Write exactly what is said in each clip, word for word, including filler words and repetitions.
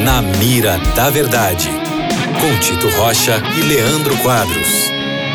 Na Mira da Verdade, com Tito Rocha e Leandro Quadros.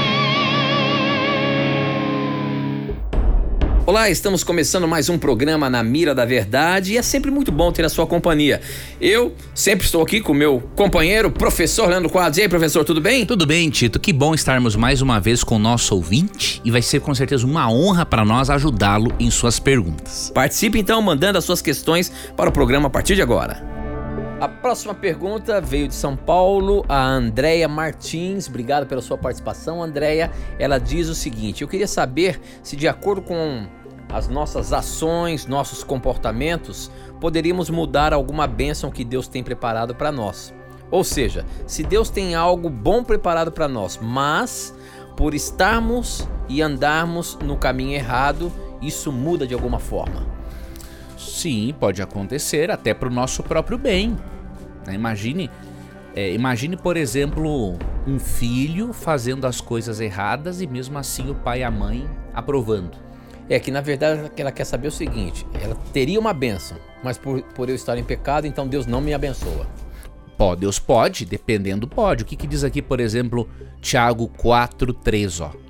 Olá, estamos começando mais um programa Na Mira da Verdade e é sempre muito bom ter a sua companhia. Eu sempre estou aqui com o meu companheiro, professor Leandro Quadros. E aí, professor, tudo bem? Tudo bem, Tito. Que bom estarmos mais uma vez com o nosso ouvinte e vai ser com certeza uma honra para nós ajudá-lo em suas perguntas. Participe então mandando as suas questões para o programa a partir de agora. A próxima pergunta veio de São Paulo, a Andréia Martins. Obrigado pela sua participação, Andréia. Ela diz o seguinte: eu queria saber se, de acordo com as nossas ações, nossos comportamentos, poderíamos mudar alguma bênção que Deus tem preparado para nós. Ou seja, se Deus tem algo bom preparado para nós, mas por estarmos e andarmos no caminho errado, isso muda de alguma forma. Sim, pode acontecer, até para o nosso próprio bem. Imagine, é, imagine, por exemplo, um filho fazendo as coisas erradas e mesmo assim o pai e a mãe aprovando. É que na verdade ela quer saber o seguinte: ela teria uma bênção, mas por, por eu estar em pecado, então Deus não me abençoa. Pô, Deus pode, dependendo pode. O que, que diz aqui, por exemplo, Tiago quatro, três, ó.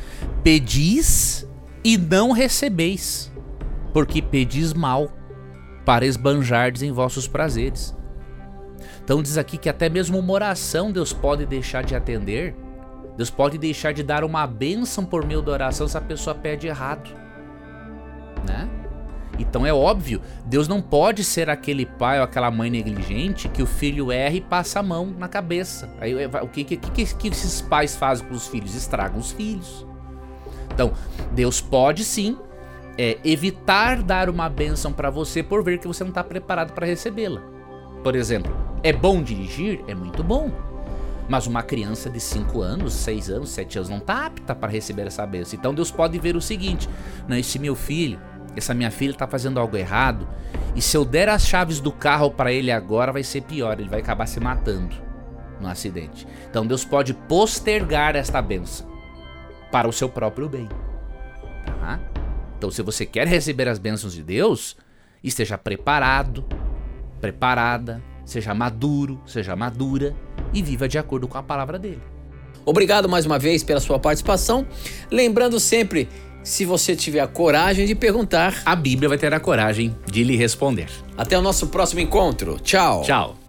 Pedis e não recebeis, porque pedis mal, para esbanjardes em vossos prazeres. Então diz aqui que até mesmo uma oração Deus pode deixar de atender. Deus pode deixar de dar uma bênção por meio da oração se a pessoa pede errado, né? Então é óbvio, Deus não pode ser aquele pai ou aquela mãe negligente que o filho erra e passa a mão na cabeça. Aí o que, que, que, que esses pais fazem com os filhos? Estragam os filhos. Então Deus pode sim é, evitar dar uma bênção para você por ver que você não está preparado para recebê-la. Por exemplo, é bom dirigir? É muito bom. Mas uma criança de cinco anos, seis anos, sete anos não está apta para receber essa bênção. Então Deus pode ver o seguinte: não, esse meu filho, essa minha filha está fazendo algo errado, e se eu der as chaves do carro para ele agora vai ser pior, ele vai acabar se matando no acidente. Então Deus pode postergar esta bênção para o seu próprio bem, tá? Então se você quer receber as bênçãos de Deus, esteja preparado, preparada, seja maduro, seja madura e viva de acordo com a palavra dele. Obrigado mais uma vez pela sua participação. Lembrando sempre, se você tiver a coragem de perguntar, a Bíblia vai ter a coragem de lhe responder. Até o nosso próximo encontro. Tchau. Tchau.